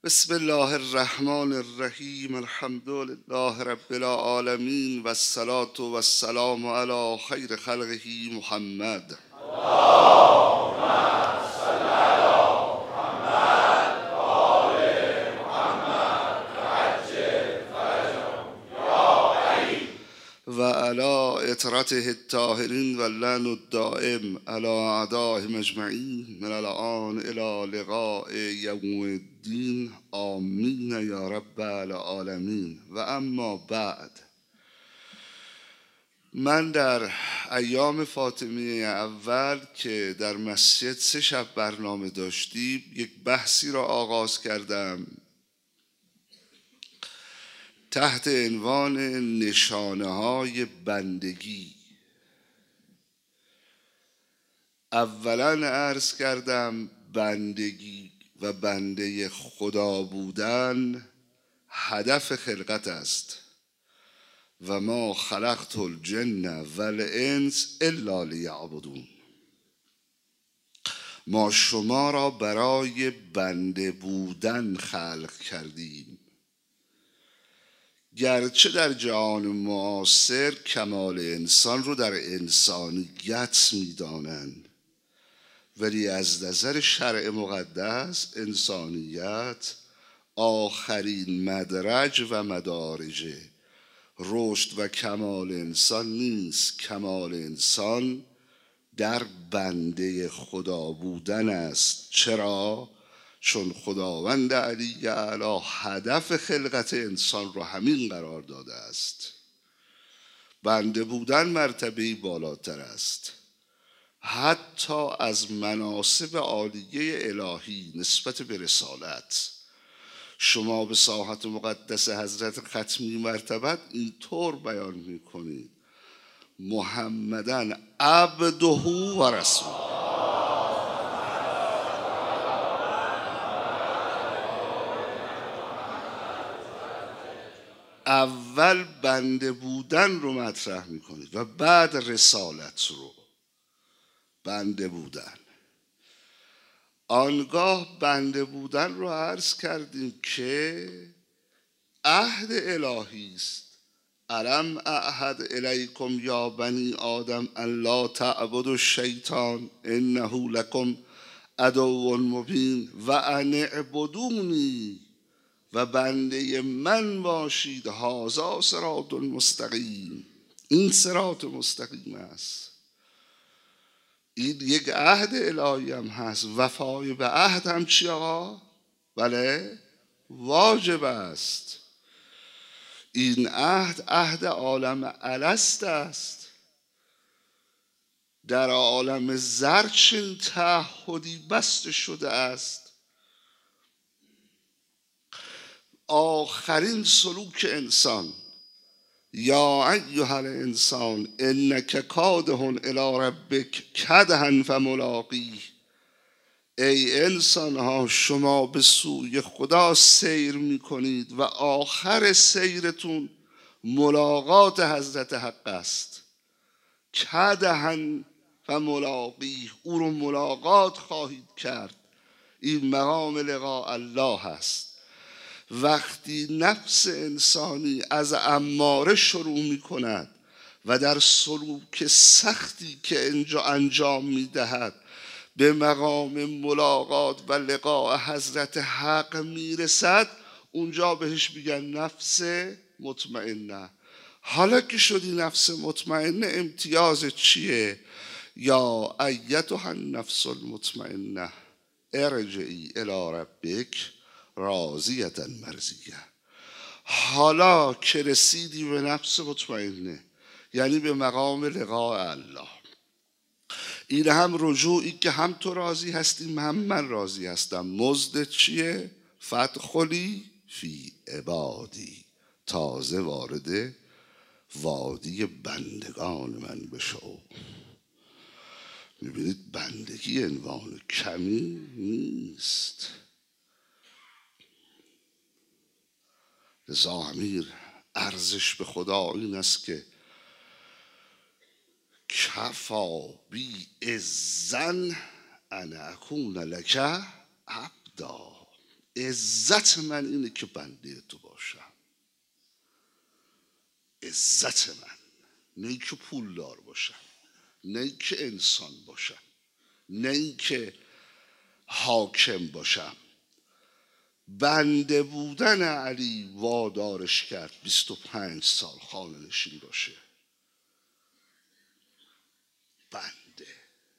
بسم الله الرحمن الرحیم. الحمد لله رب العالمین و الصلاة و السلام علی خیر خلقه محمد. و علی اطرته الطاهرین و اللعن الدائم علی اعدائهم اجمعین من الآن الی لقاء یوم الدین. آمین یا رب العالمین. و اما بعد، من در ایام فاطمیه اول که در مسجد 3 شب برنامه داشتیم، یک بحثی را آغاز کردم تحت عنوان نشانه های بندگی. اولا عرض کردم بندگی و بنده خدا بودن هدف خلقت است و ما خلقت الجن والانس الا لیعبدون. ما شما را برای بنده بودن خلق کردیم. گرچه در جهان معاصر کمال انسان رو در انسانیت می‌دانند، ولی از نظر شرع مقدس انسانیت آخرین مدرج و مدارج رشد و کمال انسان نیست. کمال انسان در بنده خدا بودن است. چرا؟ چون خداوند علی اعلی هدف خلقت انسان را همین قرار داده است. بنده بودن مرتبه‌ای بالاتر است، حتی از مناصب عالیه الهی نسبت به رسالت. شما به ساحت مقدس حضرت ختمی مرتبت اینطور بیان میکنید: محمدن عبده و رسوله. اول بنده بودن رو مطرح میکنید و بعد رسالت رو. بنده بودن، آنگاه بنده بودن رو عرض کردیم که عهد الهی است. الم اعهد الیکم یا بنی آدم ان لا تعبدوا الشیطان انه لکم عدو مبین و ان اعبدونی و بنده من باشید. هذا صراط مستقیم. این صراط مستقیم است. این یک عهد الهی هم هست. وفای به عهد هم چی آقا؟ بله، واجب است. این عهد عالم الست است. در عالم زر چنین تعهدی بسته شده است. آخرین سلوک انسان: یا ایها الانسان انک کادح الی ربک کدحا فملاقیه. ای انسان ها، شما به سوی خدا سیر می کنید و آخر سیرتون ملاقات حضرت حق است. کدحا فملاقیه، او رو ملاقات خواهید کرد. این مقام لقاء الله است. وقتی نفس انسانی از اماره شروع می کند و در سلوک سختی که اینجا انجام می دهد به مقام ملاقات و لقاء حضرت حق می رسد، اونجا بهش میگن نفس مطمئنه. حالا که شدی نفس مطمئنه، امتیاز چیه؟ یا ایتها النفس المطمئنه ارجعی الی ربک راضیة مرضیه. حالا که رسیدی به نفس مطمئنه، یعنی به مقام لقاء الله، این هم رجوعی که هم تو راضی هستی هم من راضی هستم. مزد چیه؟ فادخلی فی عبادی. تازه وارد وادی بندگان من بشو. میبینید بندگی عنوان کمی نیست. لذا امیر ارزش به خدا این است که کفا بی اذن ان اکون لک عبدا. عزت من اینه که بنده تو باشم. عزت من نه اینکه پولدار باشم، نه اینکه انسان باشم، نه اینکه حاکم باشم. بنده بودن علی وادارش کرد 25 سال خانه نشین باشه. بنده.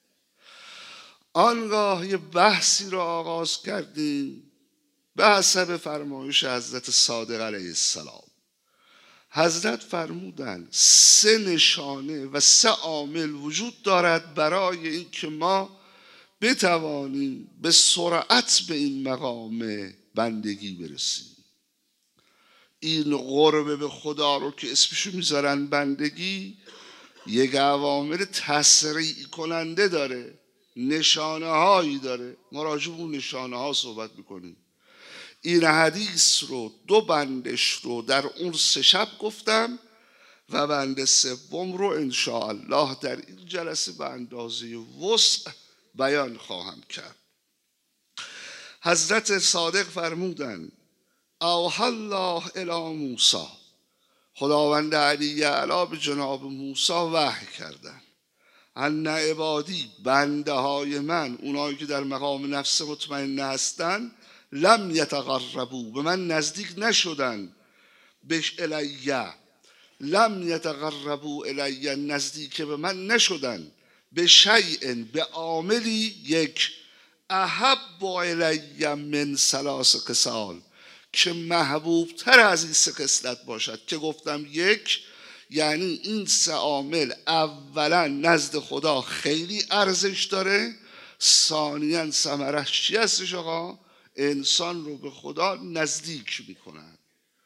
آنگاه یه بحثی را آغاز کردیم به حسب فرمایش حضرت صادق علیه السلام. حضرت فرمودند 3 نشانه و 3 عامل وجود دارد برای اینکه ما بتوانیم به سرعت به این مقام بندگی برسیم. این قرب به خدا رو که اسمشو میذارن بندگی، یک عوامل تسریع کننده داره، نشانه هایی داره. ما راجع به اون نشانه ها صحبت میکنیم. این حدیث رو 2 بندش رو در اون 3 شب گفتم و بند 3 رو انشاءالله در این جلسه به اندازه وسع بیان خواهم کرد. حضرت صادق فرمودند اوحی الله الی موسی، خداوند علی اعلی به جناب موسی وحی کردن ان عبادی، بنده های من، اونایی که در مقام نفس مطمئنه هستن، لم یتقربوا، به من نزدیک نشدن، بش الیه، لم یتقربوا الیه، نزدیک به من نشدن، به شیء، به عاملی، 1 احب الی من 3 خصال، که محبوب تر از این 3 خصلت باشد. که گفتم 1 یعنی این 3 عامل اولا نزد خدا خیلی ارزش داره، ثانیا ثمرش چی هستش آقا؟ انسان رو به خدا نزدیک میکنن.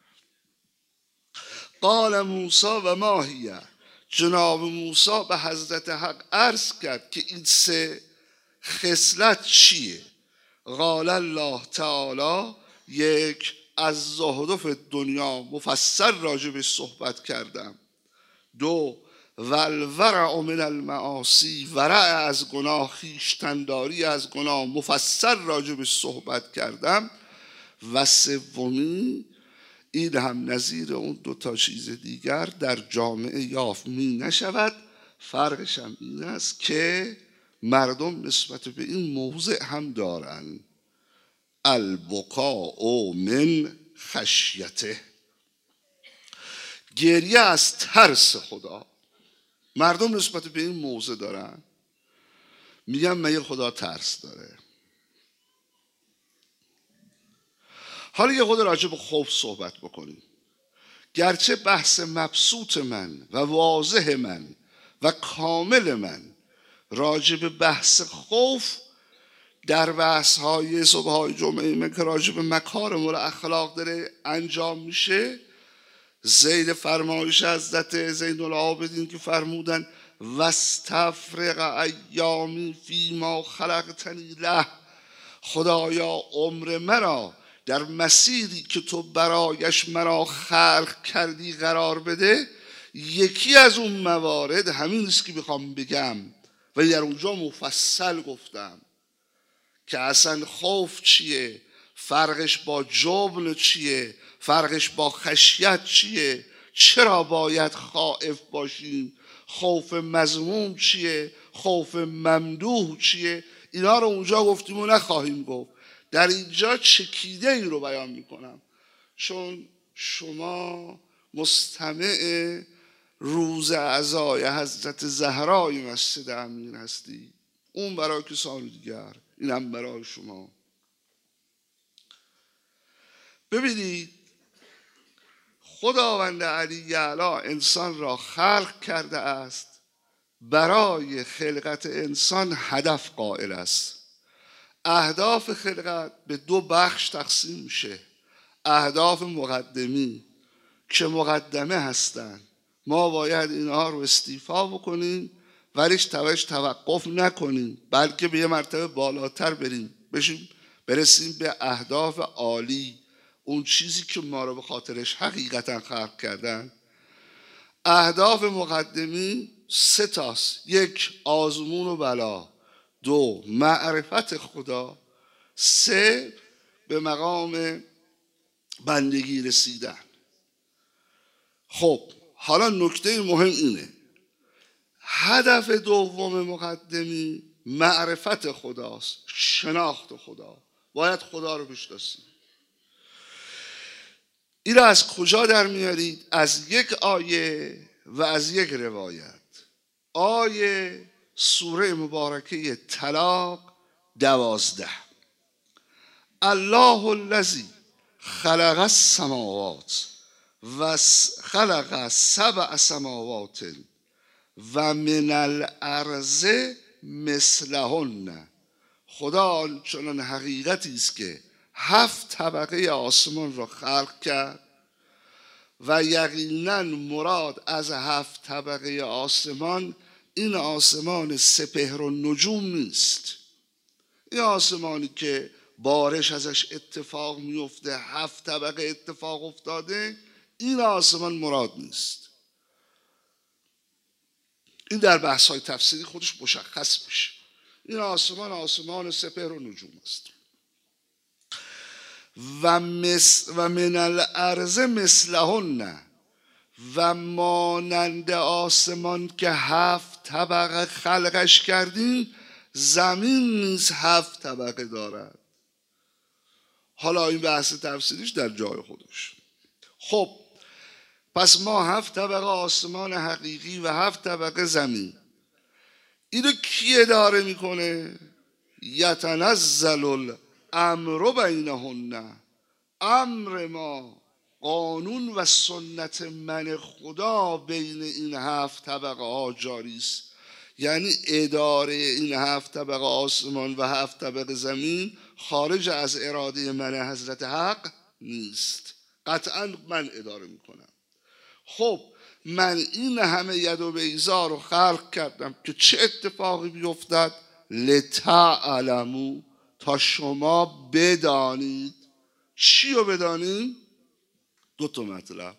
قال موسی و ما هی، جناب موسی به حضرت حق عرض کرد که این 3 خصلت چیه؟ قال الله تعالی 1 از زهد فی دنیا، مفصل راجبش صحبت کردم. 2 والورع من المعاصی، ورع از گناه، خویشتنداری از گناه، مفصل راجبش صحبت کردم. و 3 این هم نظیر اون 2 چیز دیگر در جامعه یافت می نشود. فرقش هم این است که مردم نسبت به این موضع هم دارن البکاء من خشیته، گریه از ترس خدا. مردم نسبت به این موضع دارن، میگن مگه خدا ترس داره؟ حالا یه خود راجع به خوف صحبت بکنیم. گرچه بحث مبسوط من و واضح من و کامل من راجع به بحث خوف در بحث های صبح های جمعه من که راجع به مکارم الاخلاق داره انجام میشه، زیر فرمایش حضرت زین العابدین که فرمودن واستفرغ ایامی فیما خلقتنی له، خدایا عمر مرا در مسیری که تو برایش مرا خلق کردی قرار بده. یکی از اون موارد همین است که میخوام بگم و در اونجا مفصل گفتم که اصلا خوف چیه، فرقش با جبن چیه، فرقش با خشیت چیه، چرا باید خائف باشیم، خوف مذموم چیه، خوف ممدوح چیه. اینا رو اونجا گفتیم و نخواهیم گفت. در اینجا چکیده این رو بیان میکنم چون شما مستمع روز عزای حضرت زهرای مسجد امین هستی، اون برای کسان دیگر، اینم برای شما. ببینید خداوند علی اعلی انسان را خلق کرده است، برای خلقت انسان هدف قائل است. اهداف خلقت به 2 بخش تقسیم میشه. اهداف مقدمی که مقدمه هستن، ما باید اینها رو استیفا بکنیم ولیش توقف نکنیم، بلکه به یه مرتبه بالاتر برسیم به اهداف عالی، اون چیزی که ما رو به خاطرش حقیقتا خلق کردن. اهداف مقدمی 3 تاست: 1 آزمون و بلا، 2 معرفت خدا، 3 به مقام بندگی رسیدن. خب حالا نکته مهم اینه، هدف دوم مقدمی معرفت خداست، شناخت خدا. باید خدا رو بشناسیم. این را از کجا در میارید؟ از یک آیه و از یک روایت. آیه سوره مبارکه طلاق 12. الله الذی خلق السماوات و خلق 7 سماوات و من الارض مثلهن. خدا چنان حقیقتی است که 7 طبقه آسمان را خلق کرد و یقینا مراد از 7 طبقه آسمان این آسمان سپهر و نجوم نیست. این آسمانی که بارش ازش اتفاق میفته، 7 طبقه اتفاق افتاده، این آسمان مراد نیست. این در بحث‌های تفسیری خودش مشخص میشه. این آسمان سپهر و نجوم است. و من الارض مثلهن، و مانند آسمان که 7 طبقه خلقش کردیم، زمین نیز 7 طبقه دارد. حالا این بحث تفسیریش در جای خودش. خب پس ما 7 طبقه آسمان حقیقی و 7 طبقه زمین، اینو کی اداره میکنه؟ یتنزل الامر بینهن. امر ما، قانون و سنت من خدا بین این 7 طبقه ها جاری است. یعنی اداره این 7 طبقه آسمان و 7 طبقه زمین خارج از اراده من حضرت حق نیست. قطعا من اداره میکنم. خب من این همه ید و بیضا رو خلق کردم که چه اتفاقی بیفتد؟ لتعلموا، تا شما بدانید. چی رو بدانید؟ 2 مطلب.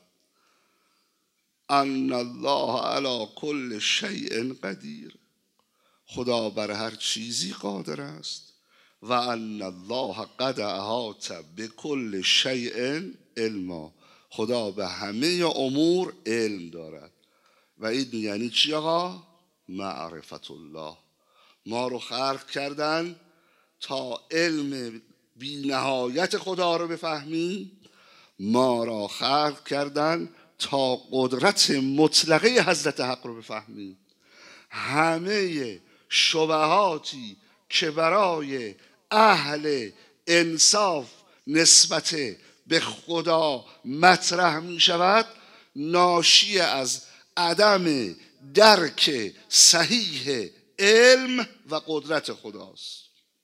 ان الله علی کل شیء قدیر، خدا بر هر چیزی قادر است. و ان الله قد احاط بكل شیء علما، خدا به همه امور علم دارد. و این یعنی چی آقا؟ معرفت الله. ما رو خلق کردن تا علم بی نهایت خدا رو بفهمیم. ما را خلق کردن تا قدرت مطلقه حضرت حق رو بفهمیم. همه شبهاتی که برای اهل انصاف نسبت به خدا مطرح می شود، ناشی از عدم درک صحیح علم و قدرت خداست.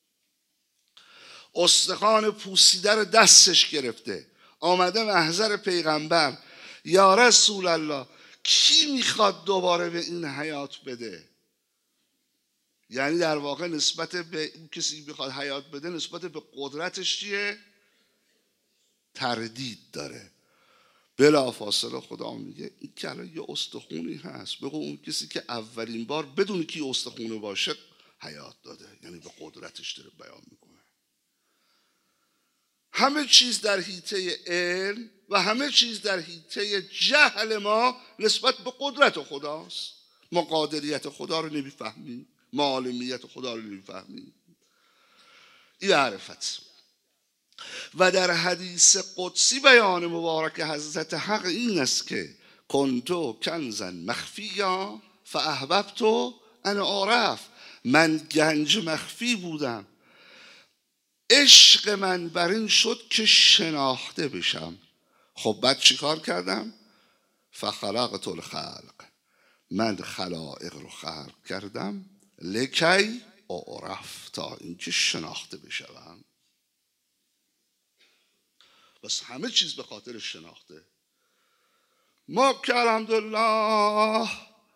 استخوان پوسیده رو دستش گرفته، آمده محضر پیغمبر، یا رسول الله کی میخواد دوباره به این حیات بده؟ یعنی در واقع نسبت به این کسی میخواد حیات بده، نسبت به قدرتش چیه؟ تردید داره. بلا فاصله خدا میگه این که الان یه استخونی هست، بگو اون کسی که اولین بار بدون که استخونه باشه حیات داده، یعنی به قدرتش داره بیان میکنه. همه چیز در حیطه علم و همه چیز در حیطه جهل ما نسبت به قدرت خداست. ما قادریت خدا رو نمیفهمیم، ما عالمیت خدا رو نمیفهمیم. این معرفت. و در حدیث قدسی بیان مبارک حضرت حق این است که کنتو کنزا مخفیا فاحببت ان اعرف، من گنج مخفی بودم، عشق من بر این شد که شناخته بشم. خب بعد چی کار کردم؟ فخلقت الخلق، من خلائق رو خلق کردم، لکی اعرف، تا اینکه شناخته بشم. بس همه چیز به خاطر شناخته. ما که الحمدلله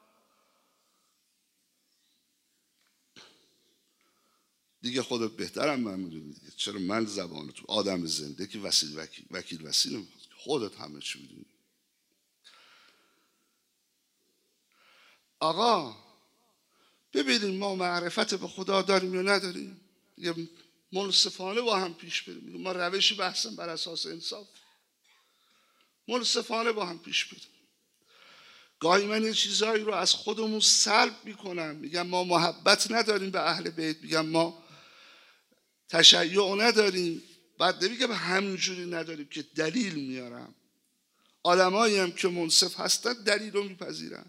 دیگه خودت بهترم من میدونی، چرا من زبان تو آدم زنده که وکیل وسیل خودت همه چی میدونی. آقا ببینیم ما معرفت به خدا داریم یا نداریم. یه منصفانه با هم پیش بریم. ما روشی بحثم بر اساس انصاف، منصفانه با هم پیش بریم. گاهی من یه چیزایی رو از خودمون سلب میکنم، میگم ما محبت نداریم به اهل بیت، میگم ما تشیع نداریم، بعد نمیگم همینجوری نداریم که دلیل میارم. آدمایی هم که منصف هستن دلیل رو میپذیرن.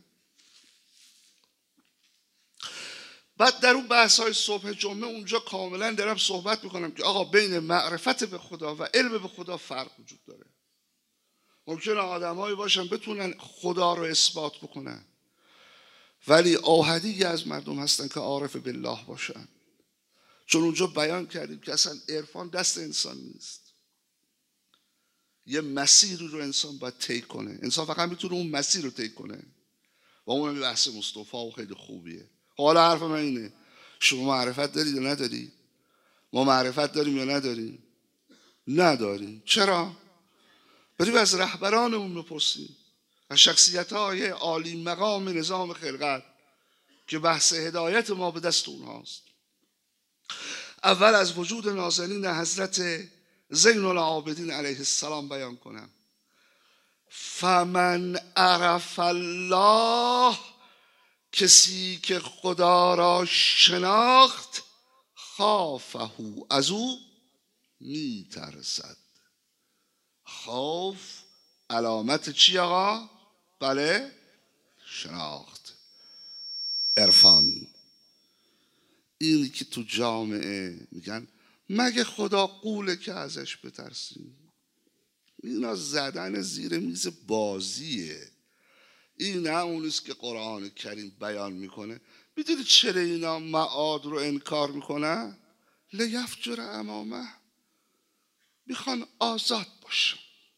بعد در اون بحث های صبح جمعه اونجا کاملا دارم صحبت میکنم که آقا بین معرفت به خدا و علم به خدا فرق وجود داره. ممکنه آدمایی باشن بتونن خدا رو اثبات بکنن، ولی آحدی از مردم هستن که عارف بالله باشن. چون اونجا بیان کردیم که اصلا عرفان دست انسان نیست، یه مسیری رو انسان باید طی کنه. انسان فقط میتونه اون مسیر رو طی کنه و اون بحث مصطفی و خیلی خوبیه. حالا حرف من اینه، شما معرفت دارید یا ندارید؟ ما معرفت داریم یا نداریم؟ نداریم. چرا؟ بریم از رهبرانمون بپرسیم، از شخصیت‌های عالی مقام نظام خلقت که بحث هدایت ما به دست اونهاست. اول از وجود نازنین حضرت زین العابدین علیه السلام بیان کنم. فمن عرف الله، کسی که خدا را شناخت، خافه، از او میترسد. خوف علامت چی آقا؟ بله، شناخت، عرفان. اینی که تو جامعه میگن مگه خدا قوله که ازش بترسیم، اینا زدن زیر میز بازیه. این همونیست که قرآن کریم بیان میکنه. میدونی چرا اینا معاد رو انکار میکنن؟ لیفجر امامه، میخوان آزاد باشن.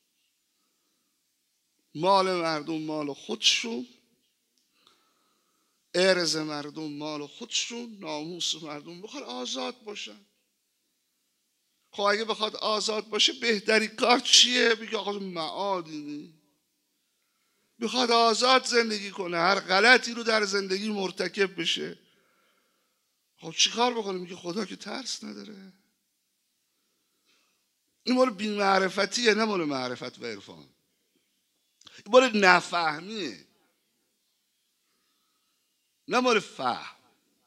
مال مردم مال خودشون، ارز مردم مال خودشون، ناموس مردم، میخوان آزاد باشن. خب اگه بخواد آزاد باشه بهترین کار چیه؟ میگه آقا معادی نی، میخواد آزاد زندگی کنه، هر غلطی رو در زندگی مرتکب بشه. خب چی کار بکنه؟ میگه خدا که ترس نداره. این مال بی‌معرفتیه، نه مال معرفت و عرفان. این مال نفهمیه، نه مال فهم.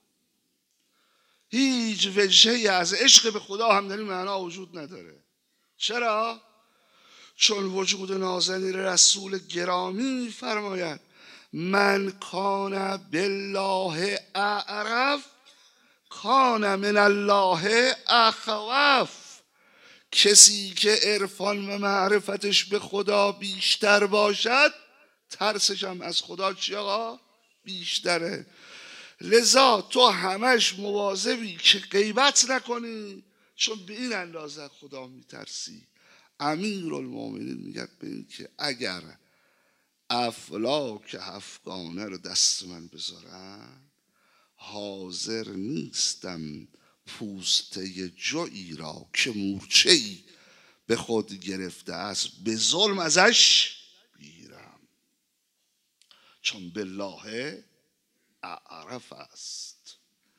هیچ وجهی از عشق به خدا هم در این معنا وجود نداره. چرا؟ چون وجود نازنین رسول گرامی فرماید من کان بالله اعرف کان من الله اخوف. کسی که عرفان و معرفتش به خدا بیشتر باشد، ترسش هم از خدا چی آقا؟ بیشتره. لذا تو همش مواظبی که غیبت نکنی، چون به این اندازه خدا میترسی. امیرالمومنین میگه به این که اگر افلاک افغانه رو دست من بذارن، حاضر نیستم پوسته جایی را که مورچه‌ای به خود گرفته است به ظلم ازش بگیرم، چون بالله اعرف است.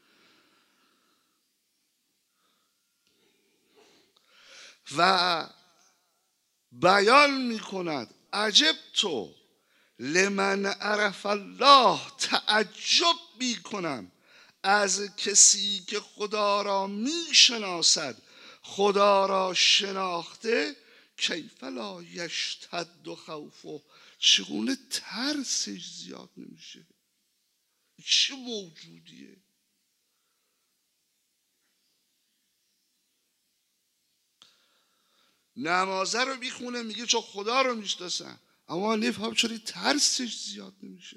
و بیان میکند عجب تو لمن عرف الله، تعجب میکنم از کسی که خدا را میشناسد، خدا را شناخته، کیف لا یشتد خوفه، چگونه ترسش زیاد نمیشه. چه موجودیه؟ نمازه رو میخونه میگه چون خدا رو میشناسن، اما نفهم چرا ترسش زیاد نمیشه.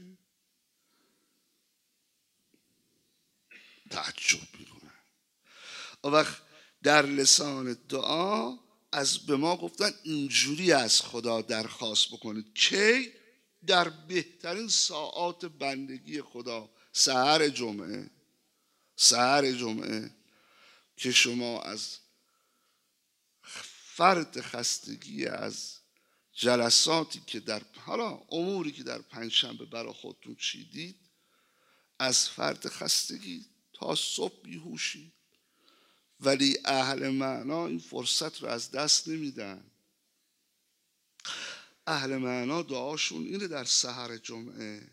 تعجب میکنه. وقت در لسان دعا از به ما گفتن اینجوری از خدا درخواست بکنید که در بهترین ساعات بندگی خدا، سحر جمعه که شما از فرط خستگی، از جلساتی که در حالا اموری که در پنجشنبه برای خودتون چیدید، از فرط خستگی تا صبح بیهوشی ولی اهل معنا این فرصت رو از دست نمیدن. اهل معنا دعاشون اینه در سحر جمعه: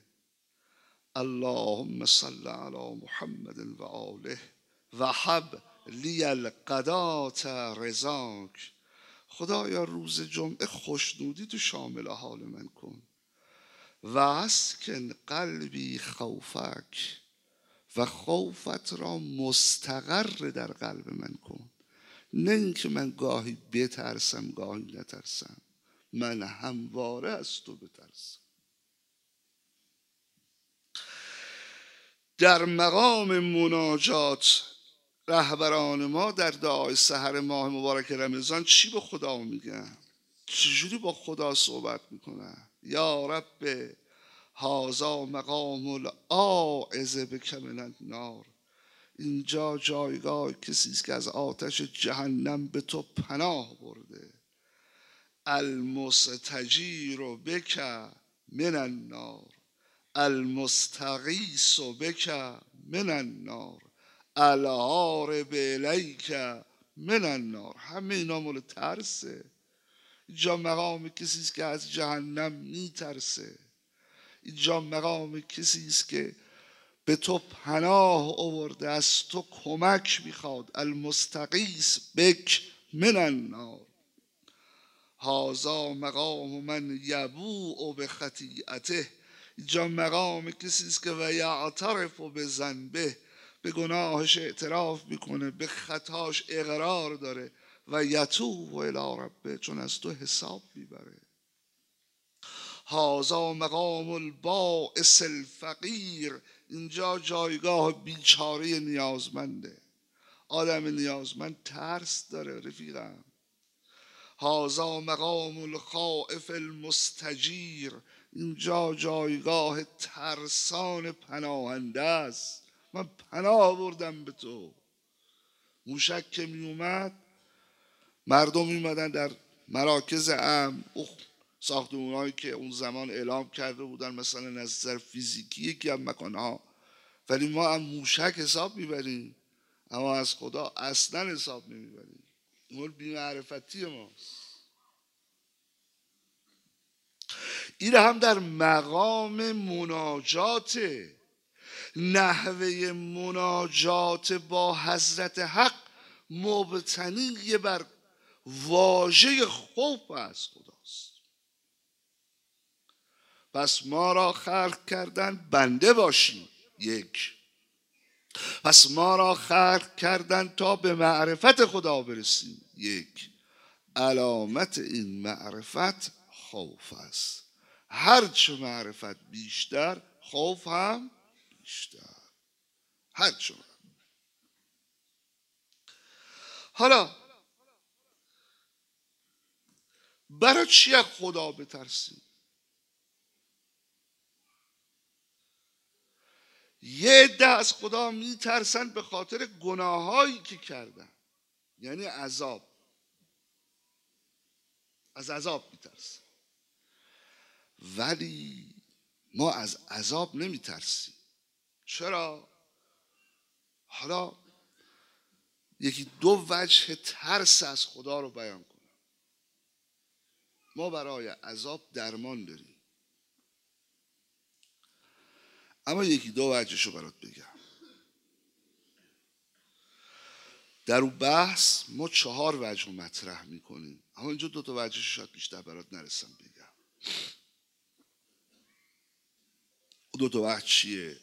اللهم صل علی محمد و آله و هب لی الغداة رضاک. خدایا روز جمعه خوشنودی تو شامل حال من کن. و اسکن قلبی خوفک، و خوفت را مستقر در قلب من کن. نه اینکه من گاهی بترسم گاهی نترسم، من همواره از تو بترسم. در مقام مناجات رهبران ما در دعای سحر ماه مبارک رمضان چی به خدا میگن؟ چجوری با خدا صحبت میکنن؟ یا رب هذا مقام العاعذ بک من النار. اینجا جایگاه کسی است که از آتش جهنم به تو پناه برده. المستجیر بک من النار، المستغیث بک من النار، الهارب الیک من النار. همه اینا مال ترسه. اینجا مقام کسی است که از جهنم میترسه. اینجا مقام کسی است که به تو پناه آورده، از تو کمک میخواد. المستغیث بک من النار. هذا مقام من یبوء بخطیئته. اینجا مقام کسی است که و یعترف بذنبه، به گناهش اعتراف میکنه، به خطاش اقرار داره. و یتوب الی ربه، چون از تو حساب میبره. هذا مقام البائس الفقیر. اینجا جایگاه بیچاره نیازمنده. آدم نیازمند ترس داره رفیقم. هذا مقام الخائف المستجیر. اینجا جایگاه ترسان پناهنده است. من پناه بردم به تو. موشک که می اومد، مردم می اومدن در مراکز امن، ساختمان‌هایی که اون زمان اعلام کرده بودن مثلا از نظر فیزیکی یکی از مکانها، ولی ما هم موشک حساب میبریم، اما از خدا اصلا حساب نمیبریم. اون بی‌معرفتی ماست. این هم در مقام مناجاته. نحوه مناجات با حضرت حق مبتنی بر واژه خوف از خداست. پس ما را خلق کردن بنده باشیم، یک. پس ما را خلق کردن تا به معرفت خدا برسیم، یک. علامت این معرفت خوف است. هرچه معرفت بیشتر، خوف هم بیشتر. هرچه. حالا برای چی از خدا بترسیم؟ یه عده از خدا میترسن به خاطر گناهایی که کردن، یعنی عذاب. از عذاب میترسن. ولی ما از عذاب نمیترسیم. چرا؟ حالا یکی دو وجه ترس از خدا رو بیان کنم. ما برای عذاب درمان داریم، اما یکی دو وجهش رو برات بگم. در اون بحث ما 4 وجه رو مطرح میکنیم، اما اینجا 2 تا وجهش شاید بیشتر برات نرسم بگم. 2 تا وجه چیه؟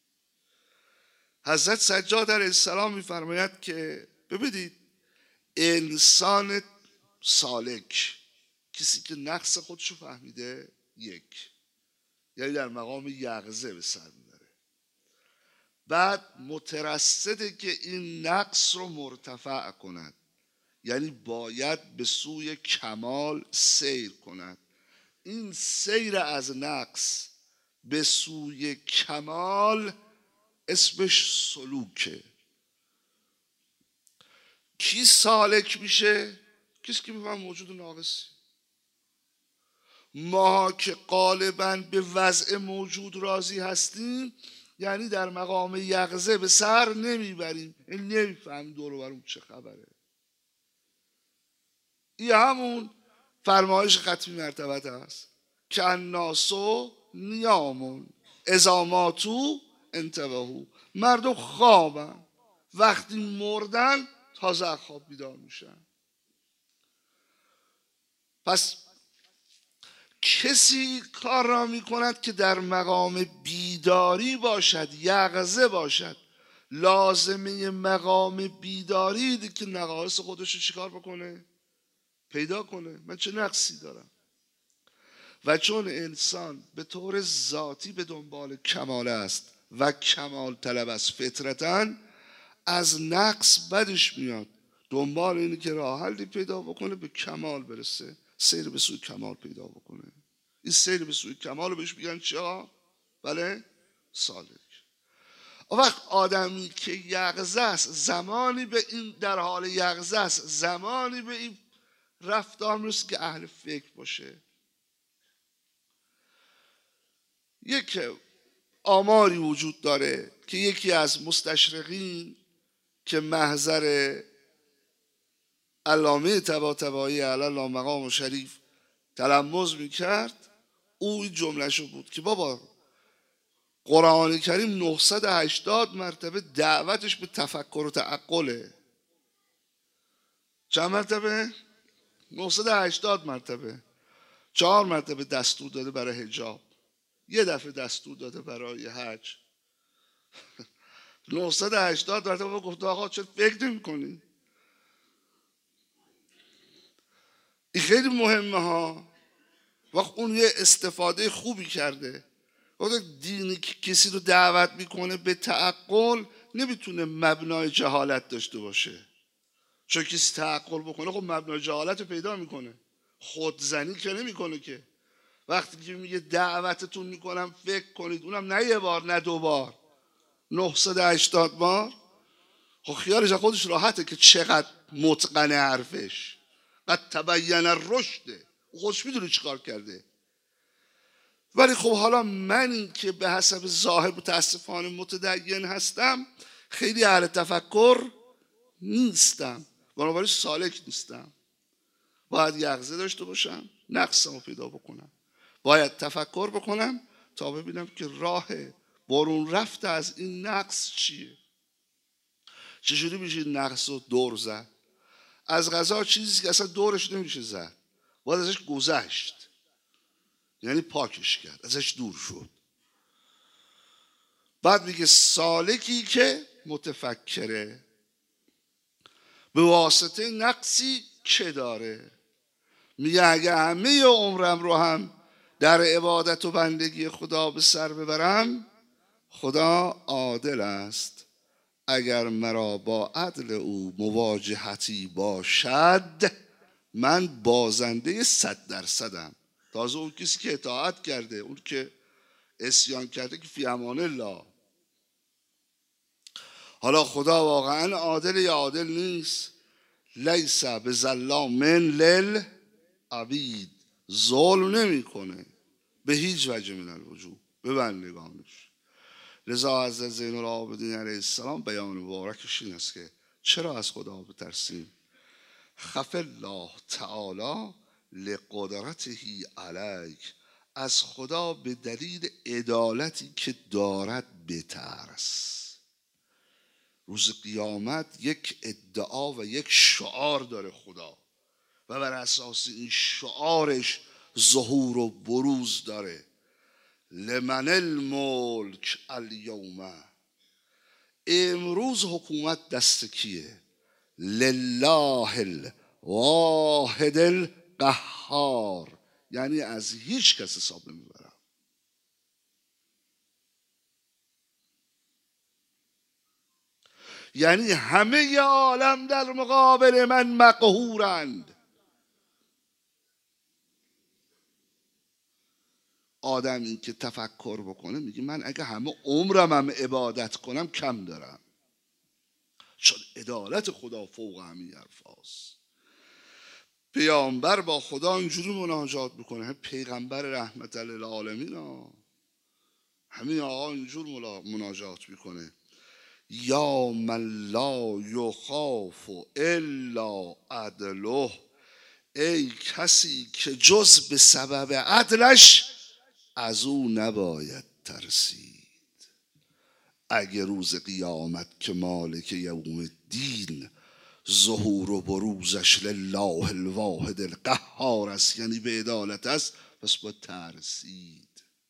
حضرت سجاد علیه السلام میفرماید که ببینید، انسان سالک، کسی که نقص خودشو فهمیده، یک، یعنی در مقام یقظه به سر میبره. بعد مترصده که این نقص رو مرتفع کند، یعنی باید به سوی کمال سیر کند. این سیر از نقص به سوی کمال اسمش سلوکه. کی سالک میشه؟ کسی که میفهم موجود ناقصی. ما که غالباً به وضع موجود راضی هستیم، یعنی در مقام یقظه به سر نمیبریم، این نمیفهم دور و برم چه خبره. این همون فرمایش ختمی مرتبت است که الناسو نیامون اذا ماتوا انتبهوا. مردم خوابن، وقتی مردن تازه از خواب بیدار میشن. پس کسی کار را میکند که در مقام بیداری باشد، یقظه باشد. لازمه مقام بیداری دی که نقایص خودش رو چیکار بکنه؟ پیدا کنه. من چه نقصی دارم؟ و چون انسان به طور ذاتی به دنبال کمال است و کمال طلب است فطرتاً، از نقص بدش میاد، دنبال اینه که راه حلی پیدا بکنه به کمال برسه، سیر به سوی کمال پیدا بکنه. این سیر به سوی کمال رو بهش میگن چیا؟ بله؟ سالک. وقت آدمی که یقظه است، زمانی به این در حال یقظه است، زمانی به این رفتار میرسه که اهل فکر باشه. یک آماری وجود داره که یکی از مستشرقین که محضر علامه طباطبایی علی الله مقام شریف تلمذ میکرد، او این جملهشو بود که بابا قرآن کریم 980 مرتبه دعوتش به تفکر و تعقله. چند مرتبه؟ 980 مرتبه. 4 مرتبه دستور داده برای حجاب، یه دفعه دستور داده برای حج. 980 مرتبه گفته آقا چرا فکر نمی کنی؟ این خیلی مهمه ها. وقت اون یه استفاده خوبی کرده. وقت دینی که کسی رو دعوت میکنه به تعقل نمیتونه مبنای جهالت داشته باشه. چون کسی تعقل بکنه خب مبنای جهالت رو پیدا میکنه، خودزنی که نمیکنه که. وقتی که میگه دعوتتون میکنم فکر کنید، اونم نه یه بار نه 2 بار، 980 بار، خب خیالش خودش راحته که چقدر متقنه حرفش. قد تبین الرشد، خودش میدونه چیکار کرده. ولی خب حالا من که به حسب ظاهر متاسفانه متدین هستم، خیلی اهل تفکر نیستم، بنابراین سالک نیستم. باید یقظه داشته باشم، نقصمو پیدا بکنم، باید تفکر بکنم تا ببینم که راه برون رفته از این نقص چیه. چجوری میشه این نقص رو دور زد؟ از قضا چیزی که اصلا دورش نمیشه زد، باید ازش گذشت، یعنی پاکش کرد، ازش دور شد. بعد میگه سالکی که متفکره به واسطه نقصی که داره. میگه اگه همه عمرم رو هم در عبادت و بندگی خدا به سر ببرم، خدا عادل است. اگر مرا با عدل او مواجهتی باشد، من بازنده 100%م. تازه اون کسی که اطاعت کرده، اون که عصیان کرده که فی امان الله. حالا خدا واقعا عادل یا عادل نیست؟ لیس بظلام للعبید، ظلم نمیکنه به هیچ وجه من الوجوه به بندگانش. لذا حضرت زین العابدین علیه السلام بیان مبارکش این است که چرا از خدا بترسیم؟ خف الله تعالی لقدرته علیک، از خدا به دلیل عدالتی که دارد بترس. روز قیامت یک ادعا و یک شعار داره خدا و بر اساس این شعارش ظهور و بروز داره. لمن الملک الیوم، امروز حکومت دست کیه؟ لله الواحد القهار، یعنی از هیچ کس حساب نمیبرم. یعنی همه عالم در مقابل من مقهورند. آدم این که تفکر بکنه میگه من اگه همه عمرم هم عبادت کنم کم دارم، چون عدالت خدا فوق همه حرفاست. پیامبر با خدا اینجوری مناجات میکنه، پیغمبر رحمت للعالمین همین آقا اینجور مناجات میکنه: یا من لا یخاف الا عدله، ای کسی که جز به سبب عدلش از او نباید ترسید. اگه روز قیامت که مالک یوم الدین ظهور و بروزش لله الواحد القهار است، یعنی به عدالت است، پس باید ترسید.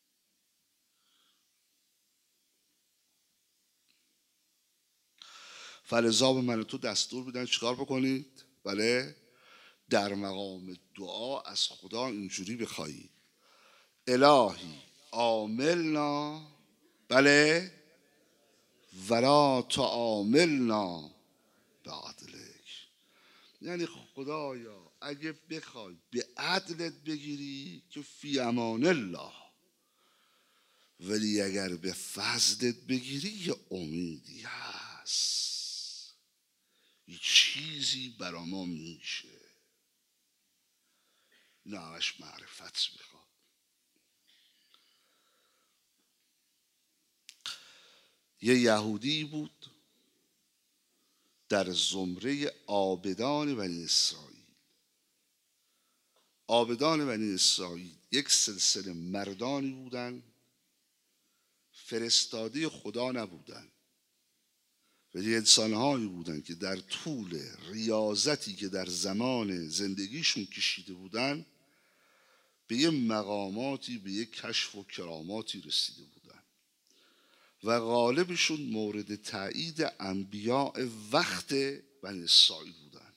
فلذا به من تو دستور میدن چیکار بکنید؟ بله، در مقام دعا از خدا اینجوری بخوایی: الهی عاملنا، بله، ولا تعاملنا بعدلک. یعنی خدایا اگه بخوای به عدلت بگیری که فی امان الله، ولی اگر به فضلت بگیری یه امیدی هست، یه چیزی برا ما میشه. نه همش معرفت میخواد. یه یهودی بود در زمره عابدان بنی اسرائیل. عابدان بنی اسرائیل یک سلسله مردانی بودن، فرستاده خدا نبودن، ولی انسانهایی بودن که در طول ریاضتی که در زمان زندگیشون کشیده بودن به یه مقاماتی، به یه کشف و کراماتی رسیده بودن و غالبشون مورد تایید انبیاء وقت بنی اسرائیل بودن.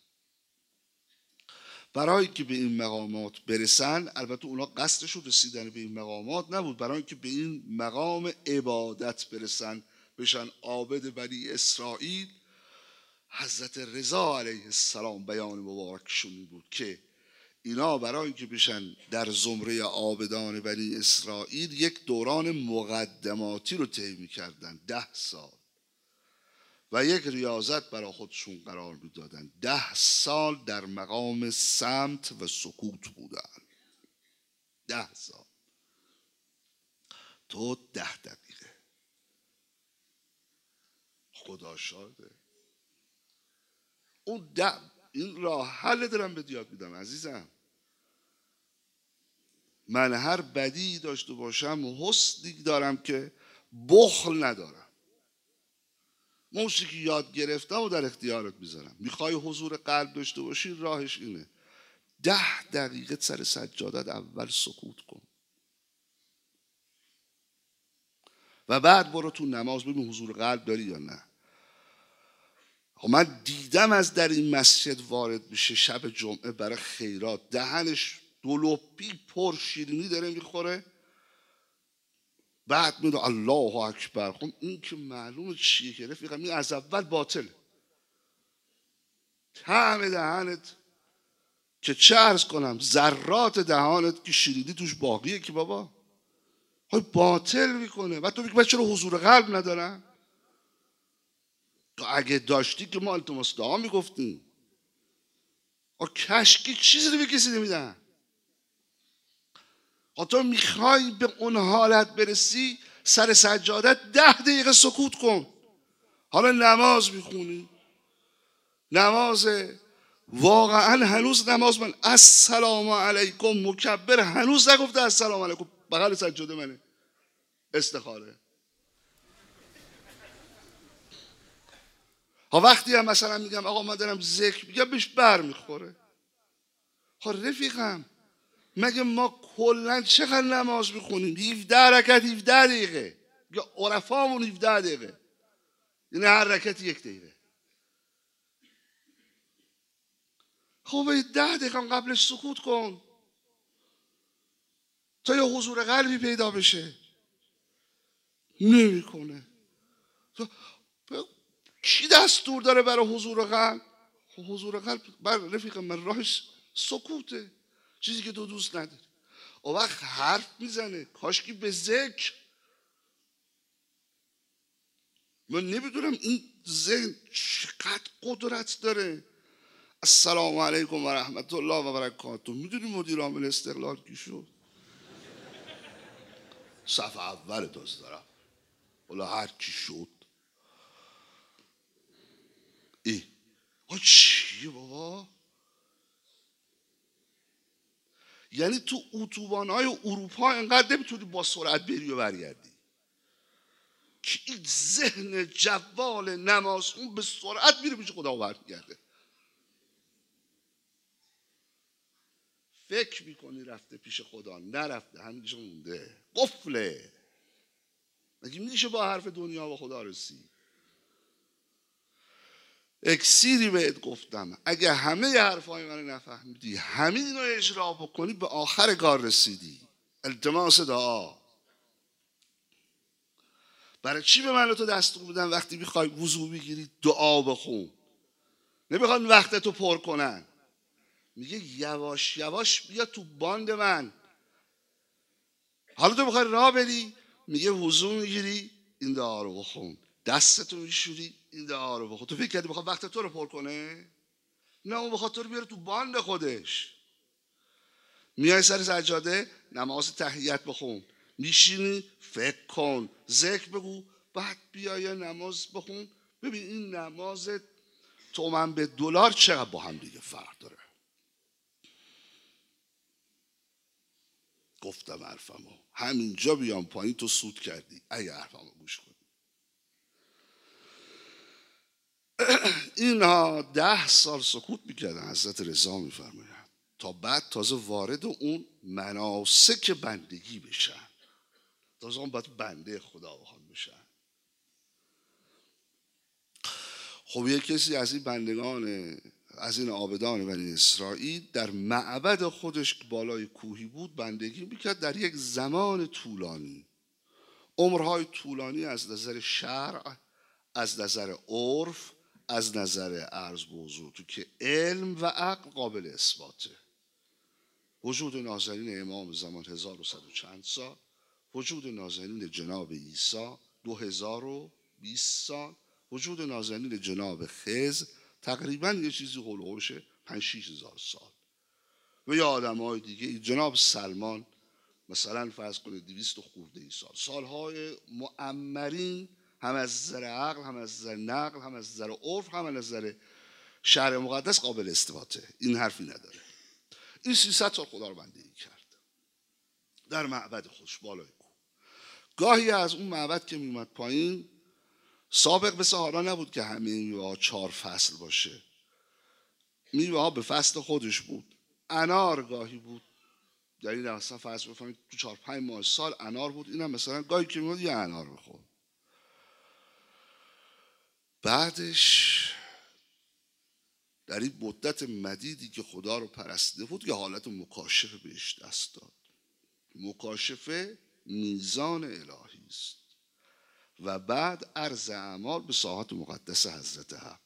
برای که به این مقامات برسن، البته اونا قصدشون رسیدن به این مقامات نبود، برای که به این مقام عبادت برسن، بشن عابد بنی اسرائیل، حضرت رضا علیه السلام بیان مبارکشون بود که اینا برای اینکه بشن در زمره عابدان بنی اسرائیل یک دوران مقدماتی رو طی می‌کردن، 10 سال، و یک ریاضت برای خودشون قرار میدادن. 10 سال در مقام صمت و سکوت بودن. 10 سال. تو 10 دقیقه. خدا شاهده. اون این راه حل دارم به یاد میدم عزیزم. من هر بدی داشته باشم حسنی دارم که بخل ندارم. موشی که یاد گرفتم و در اختیارت میذارم. میخوای حضور قلب داشته باشی، راهش اینه: 10 دقیقه سر سجادت اول سکوت کن و بعد برو تو نماز ببین حضور قلب داری یا نه. من دیدم از در این مسجد وارد میشه شب جمعه برای خیرات، دهنش دولوپی پر شیرینی داره میخوره، بعد میگه الله اکبر. خب این که معلومه چیه که رفیقم، این از اول باطل. طعم دهنت که چه عرض کنم، ذرات دهانت که شیرینی توش باقیه که بابا باطل میکنه. و تو میگی من چرا حضور قلب ندارم؟ تو اگه داشتی که ما التماس دعا میگفتیم. کشکی چیزی رو به کسی نمیدن. تو میخوای به اون حالت برسی، سر سجادت 10 دقیقه سکوت کن. حالا نماز میخونی، نماز واقعا هنوز نماز من السلام علیکم مکبر هنوز نگفته السلام علیکم، بغل سجاده منه استخاره. وقتی هم مثلا میگم آقا من دارم ذکر میگم، بهش بر میخوره. رفیقم مگه ما کلا چقدر نماز میخونیم؟ 17 رکعت 17 دقیقه، یا عرفامون 17 دقیقه، یعنی هر رکعت 1 دقیقه. 10 دقیقه قبلش سکوت کن تا یه حضور قلبی پیدا بشه. نمیکنه. کی دستور داره برای حضور قلب؟ حضور قلب رفیق من راهش سکوته، چیزی که تو دوست نداری. اون وقت حرف میزنه، کاشکی به ذکر. من نمیدونم این ذهن چقدر قدرت داره. السلام علیکم و رحمت الله و برکاته. میدونی مدیر عامل استقلال کی شد؟ صف اول تازه دارم، حالا هر کی شد. چیه بابا؟ یعنی تو اتوبان‌های اروپا انقدر نمیتونی با سرعت بری و برگردی که این ذهن جوال نماز اون به سرعت میره پیش خدا و برمیگرده. فکر میکنی رفته پیش خدا، نرفته، همینجا مونده، قفله. مگه میشه با حرف دنیا با خدا رسی؟ اکسیری بهت گفتم، اگه همه حرفای منو نفهمیدی، همین رو اجرا بکنی، به آخر کار رسیدی. التماس دعا. برای چی به من تو دستور میدن وقتی میخوای وضو بگیری دعا بخون؟ نمیخوان وقتتو پر کنن. میگه یواش یواش بیا تو باند من. حالا تو میخوای راه بری، میگه وضو میگیری این دعا رو بخون، دستتو میشوری این دعا رو بخون. تو فکر کردی بخواد وقت تو رو پر کنه؟ نه، اون بخواد تو رو بیاره تو باند خودش. میای سر سجاده نماز تحیت بخون، میشینی فکر کن، ذکر بگو، بعد بیای نماز بخون. ببین این نماز تومن به دلار چقدر با هم دیگه فرق داره. گفتم حرفمو همینجا بیام پایین تو سود کردی اگه حرفمو گوش کنی. اینها 10 سال سکوت میکردن. حضرت رضا میفرمایند تا بعد تازه وارد اون مناسک بندگی بشن، تازه اون باید بنده خدا بخوان بشن. خب یک کسی از این بندگان، از این عابدان بنی اسرائیل در معبد خودش بالای کوهی بود بندگی میکرد در یک زمان طولانی، عمرهای طولانی، از نظر شرع، از نظر عرف، از نظر عرض به حضور تو که علم و عقل قابل اثباته. وجود نازنین امام زمان 1100 و چند سال، وجود نازنین جناب عیسی 2020 سال، وجود نازنین جناب خضر تقریبا یه چیزی هولوش 5-6 هزار سال. و یا آدم های دیگه، جناب سلمان مثلا فرض کنید 200 خورده ای سال. سالهای معمرین، هم از نظر عقل، هم از نظر نقل، هم از نظر عرف، هم از نظر شرع مقدس قابل استفاده. این حرفی نداره. این 300 سال خدا رو بندگی کرد در معبد خودش بالای کوه. گاهی از اون معبد که میومد پایین، سابق مثل حالا نبود که همه میوه‌ها 4 فصل باشه. میوه‌ها به فصل خودش بود. انار گاهی بود، یعنی مثلا فرض بفرمایید تو 4-5 ماه سال انار بود. اینم مثلا گاهی که میومد یه انار میخورد. بعدش در این مدت مدیدی که خدا رو پرستیده بود یه حالت مکاشفه بهش دست داد. مکاشفه میزان الهی است. و بعد عرض اعمال به ساحت مقدس حضرت حق.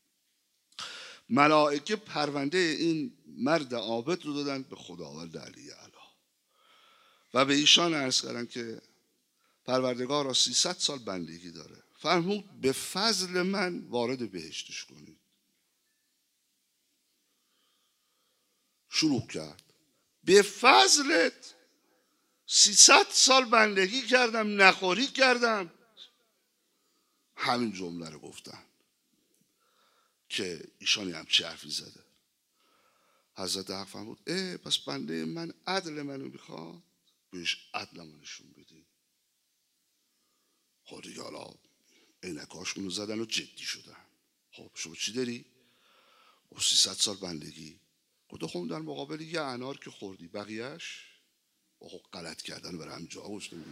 ملائکه پرونده این مرد عابد رو دادن به خداوند علی اعلی و به ایشان عرض کردن که پروردگار را 300 سال بندگی داره. فرمود به فضل من وارد بهشتش کنید. شروع کرد به فضلت 300 سال بندگی کردم، نخوری کردم. همین جمله رو گفتن که ایشانی هم چه حرفی زده. حضرت حق فرمود پس بنده من عدل منو میخواد، بهش عدلمو نشون بدین. خب دیگه حالا عینکاشونو زدن و جدی شدن. خب شما چی داری؟ 300 سال بندگی. خب در مقابل یه انار که خوردی، بقیهش خب غلط کردن برای هم جا گذاشتن.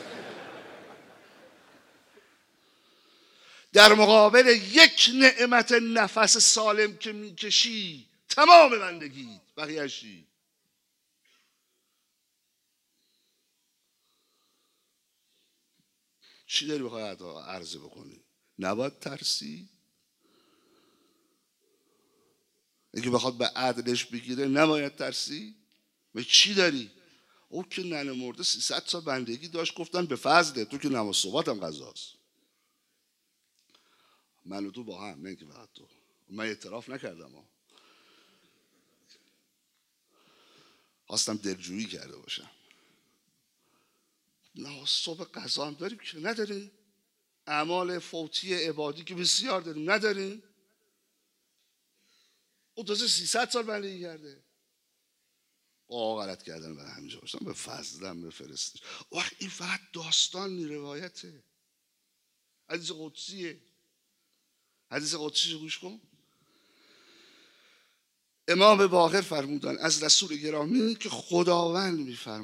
در مقابل یک نعمت نفس سالم که میکشی تمام بندگی، بقیه‌اش چی داری بخوای عرضه بکنی؟ نباید ترسی. اگه بخواد به عدلش بگیره نباید ترسی. به چی داری؟ او که ننه مرده 300 سال بندگی داشت، گفتن به فضله، تو که نماز صبحات هم قضاست. من و تو با هم، نه که فقط تو. من اعتراف نکردم ها، خواستم دلجویی کرده باشم. نه صبح قضا هم داریم که نداریم؟ اعمال فوتی عبادی که بسیار داریم نداریم؟ او تازه 300 سال بندگی کرده. غلط کردن برای همینجا باشتن به فضلم بفرستش. وقت این فقط داستان روایته، حدیث قدسیه. حدیث قدسی رو گوش کن. امام باقر فرمودن از رسول گرامی که خداوند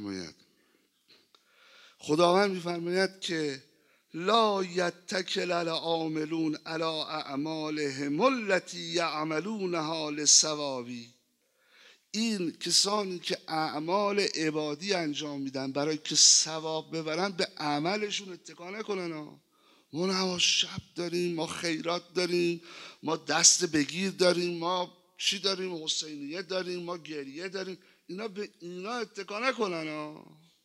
میفرماید که لا یتکل العاملون علی اعمالهم التي یعملونها للثواب. این کسانی که اعمال عبادی انجام میدن برای که ثواب ببرن به عملشون اتکا نکنن. ما نماز شب داریم، ما خیرات داریم، ما دست بگیر داریم، ما چی داریم، حسینیه داریم، ما گریه داریم، اینا به اینا اتکا نکنن.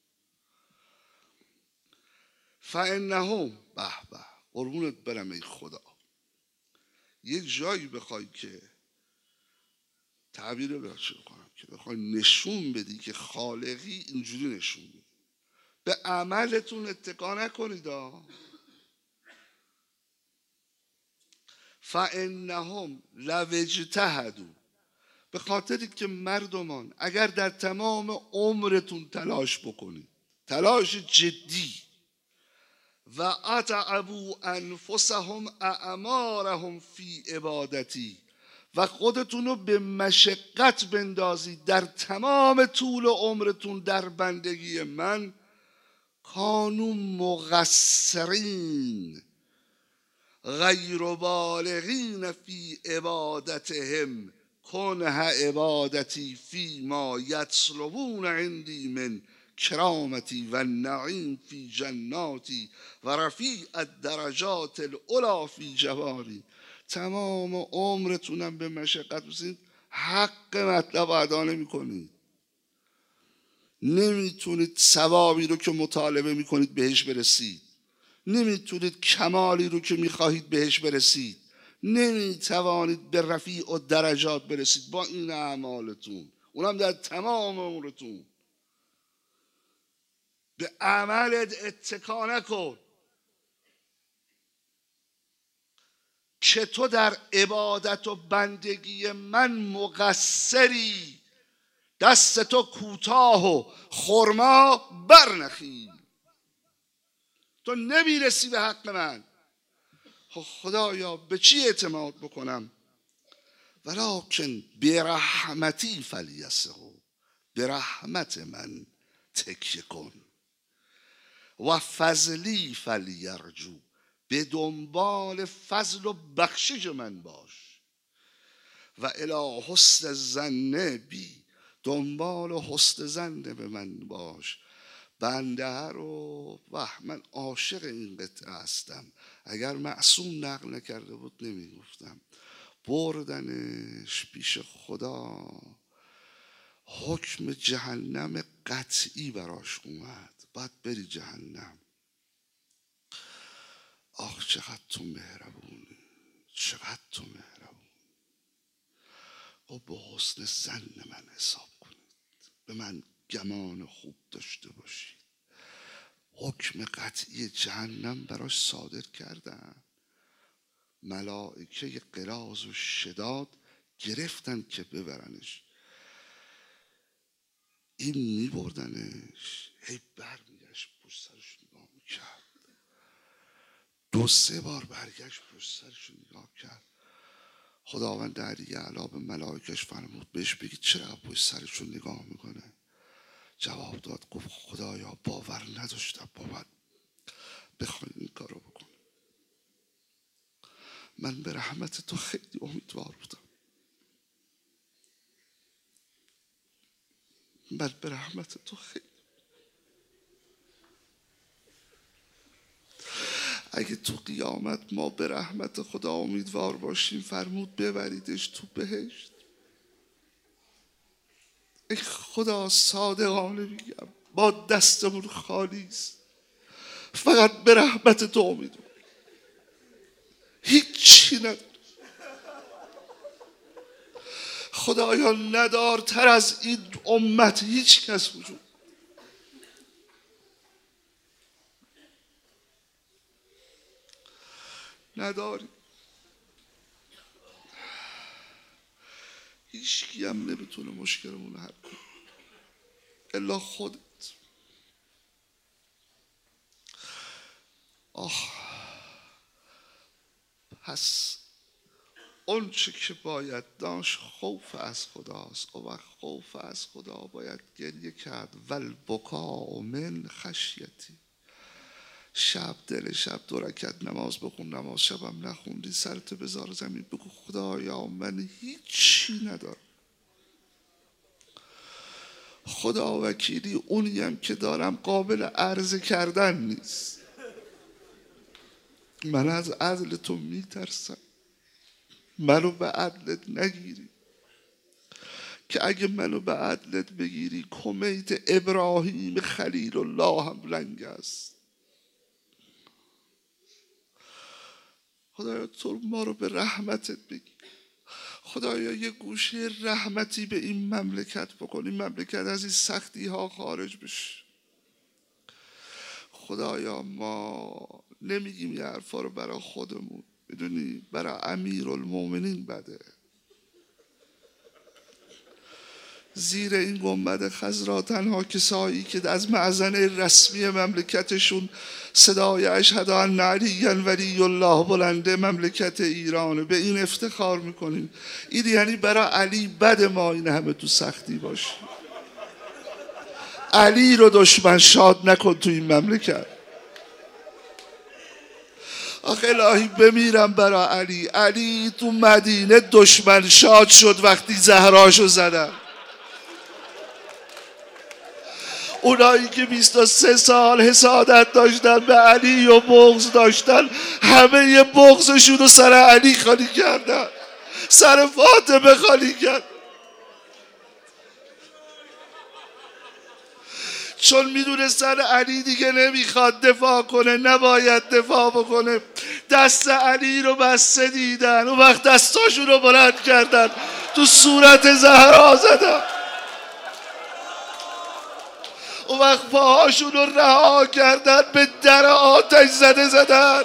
فانهم به به قربونت برم ای خدا، یک جایی بخوای که تعبیر رو چه کنم که بخوای نشون بدی که خالقی، اینجوری نشون بدی، به عملتون اتکا نکنید. فانهم لو اجتهدوا، به خاطری که مردمان اگر در تمام عمرتون تلاش بکنید، تلاش جدی، و اتعبوا انفسهم اعمارهم فی عبادتی، و خودتون رو به مشقت بندازید در تمام طول عمرتون در بندگی من، کانوا مقصرین غیر بالغین فی عبادتهم کنه عبادتی فی ما یطلبون عندی من کرامتی و نعیم فی جناتی و رفیع الدرجات العلا فی جواری. تمام عمرتونم به مشقت بسید، حق مطلب ادا نمی‌کنید، نمیتونید ثوابی رو که مطالبه میکنید بهش برسید، نمیتونید کمالی رو که میخواهید بهش برسید، نمیتوانید به رفیع و درجات برسید با این اعمالتون، اونم در تمام عمرتون. به عملت اتکا نکن که تو در عبادت و بندگی من مقصری، دست تو کوتاه و خرما برنخیل، تو نمیرسی به حق من. خدایا به چی اعتماد بکنم؟ ولکن برحمتی فلیسهو، به رحمت من تکیه کن، و فضلی فلیرجو، به دنبال فضل و بخشش من باش، و الی حسن الظن بی، دنبال حسن ظن به من باش. بنده رو من عاشق این قطعه هستم، اگر معصوم نقل نکرده بود نمیگفتم. بردنش پیش خدا، حکم جهنم قطعی براش اومد، باید بری جهنم. آخ چقدر تو مهربونی، چقدر تو مهربونی. خب به حسن ظن من حساب کنید، به من گمان خوب داشته باشید. حکم قطعی جهنم براش صادر کردن، ملائکه غلاظ و شداد گرفتن که ببرنش. این میبردنش، هی برمیگشت پشت سرش نگاه میکرد، 2-3 بار برگشت پشت سرش نگاه کرد. خداوند علی اعلی به ملائکش فرمود بهش بگید چرا پشت سرش نگاه میکنه؟ جواب داد، گفت خدایا باور نداشتم باور بخوای این کارو بکن. من به رحمت تو خیلی امیدوار بودم، من به رحمت تو خیلی، اگه تو قیامت ما به رحمت خدا امیدوار باشیم فرمود ببریدش تو بهشت. ای خدا صادقانه میگم با دستمون خالی است، فقط به رحمت تو امیدوار، هیچی نداره. خدایا ندارتر از این امت هیچ کس وجود. نداری. هیچکی هم نمیتونه مشکلمون رو حل کنه الا خودت. پس اون چه که باید داشت خوف از خداست. اون وقت خوف از خدا باید گریه کرد. والبکاء من خشیتی. شب دل شب 2 رکعت نماز بخون، نماز شبم نخوندی، سرت بذار زمین بگو خدایا من هیچی ندارم. خدا وکیلی اونی هم که دارم قابل عرضه کردن نیست. من از عدل تو میترسم، منو به عدلت نگیری که اگه منو به عدلت بگیری کمیت ابراهیم خلیل الله هم لنگ است. خدایا تو ما رو به رحمتت بگیر. خدایا یه گوشه رحمتی به این مملکت بکن، این مملکت از این سختی ها خارج بشه. خدایا ما نمیگیم یه حرفا رو برای خودمون، میدونی برای امیرالمومنین بده. زیر این گنبد خضرا تنها کسایی که از معزن رسمی مملکتشون صدای اشهد ان علی ولی الله بلنده مملکت ایرانه. به این افتخار میکنیم. این یعنی برای علی بد ما این همه تو سختی باشه. علی رو دشمن شاد نکن تو این مملکت. آخه الهی بمیرم برای علی. علی تو مدینه دشمن شاد شد وقتی زهراشو زدن. اونایی که 23 سال حسادت داشتن به علی و بغض داشتن، همه یه بغضشون رو سر علی خالی کردن، سر فاطمه خالی کردن. چون میدونستن علی دیگه نمیخواد دفاع کنه، نباید دفاع بکنه، دست علی رو بسته دیدن. اون وقت دستاشون رو بلند کردن تو صورت زهرا زدن. اون وقت پاهاشون رو رها کردن به در آتش زدن.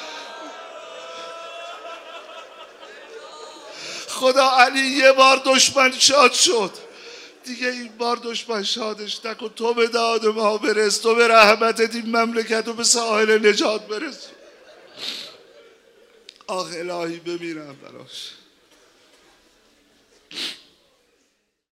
خدا علی یه بار دشمن شاد شد، دیگه این بار دشمن شادش نکن. تو به داد ما برس، تو به رحمتت این مملکت رو به ساحل نجات برس. آخ الهی بمیرم براش.